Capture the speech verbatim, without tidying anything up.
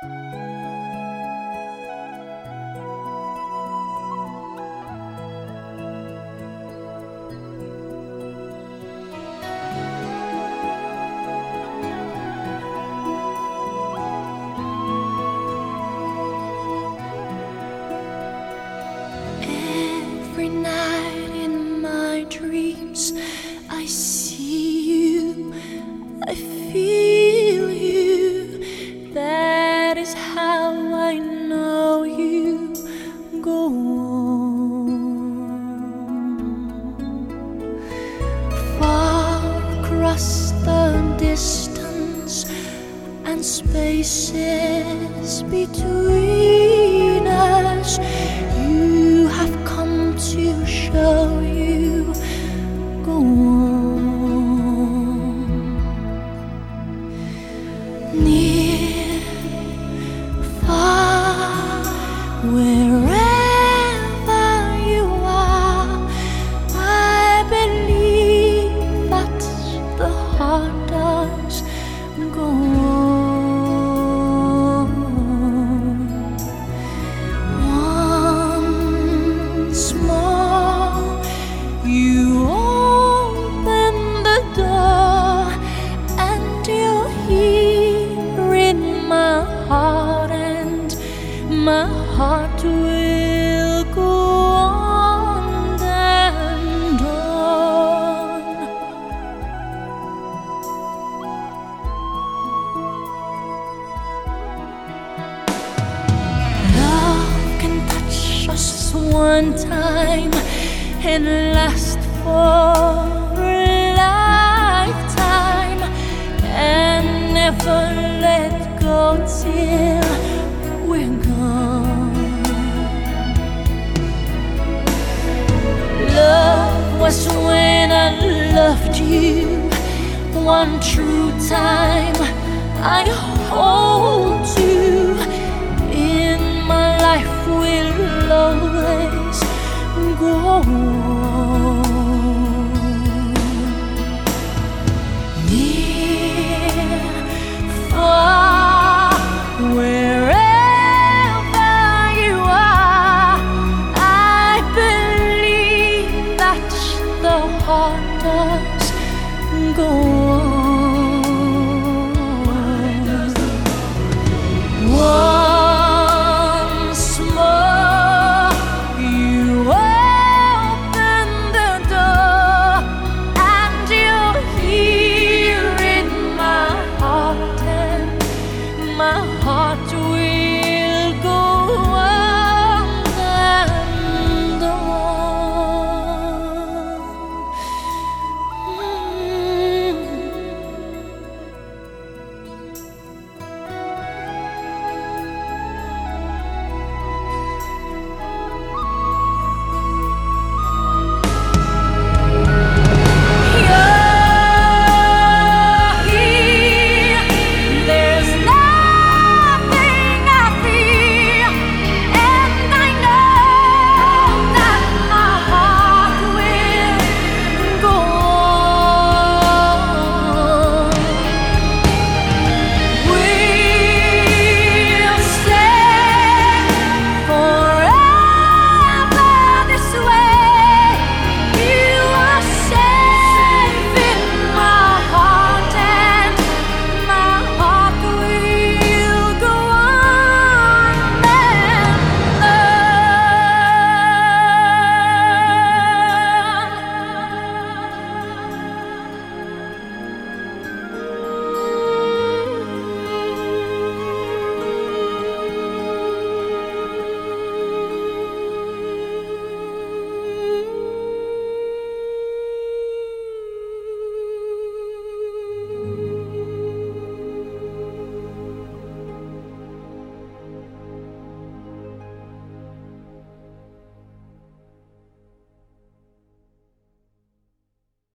Every night in my dreams, I see you, I feel you. That is how I know you. Go on. Far across the distance and spaces between us, you have come to show you. Go on. Near, far, wherever you are, I believe that the heart does. Go on. Once more, you open the door, and you're here in my heart, and my heart will go on and on. Love can touch us one time and last for a lifetime, and never let go till we're gone. Love was when I loved you one true time. I hold you in my life, will always go on. Near, far, wherever you are, I believe that the heart does go on. Once more, you open the door, and you're here in my heart, and my heart will